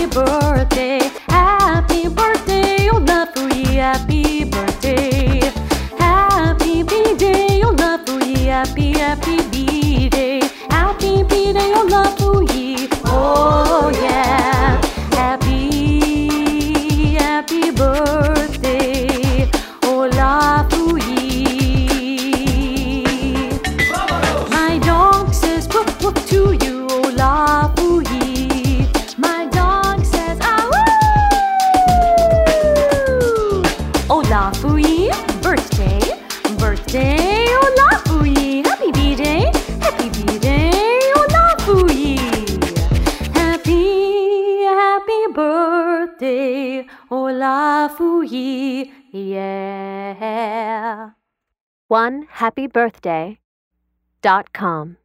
happy birthday, happy birthday, oh Lafui, happy birthday, happy B-day, oh Lafui, happy B-day, happy B-day, oh Lafui, oh yeah, happy birthday, oh Lafui. My dog says woof woof to you, oh Lafui. My dog says ah woo. Oh Lafui, birthday, birthday, oh Lafui. Happy B-day, oh Lafui. Happy birthday, oh Lafui, yeah. OneHappyBirthday.com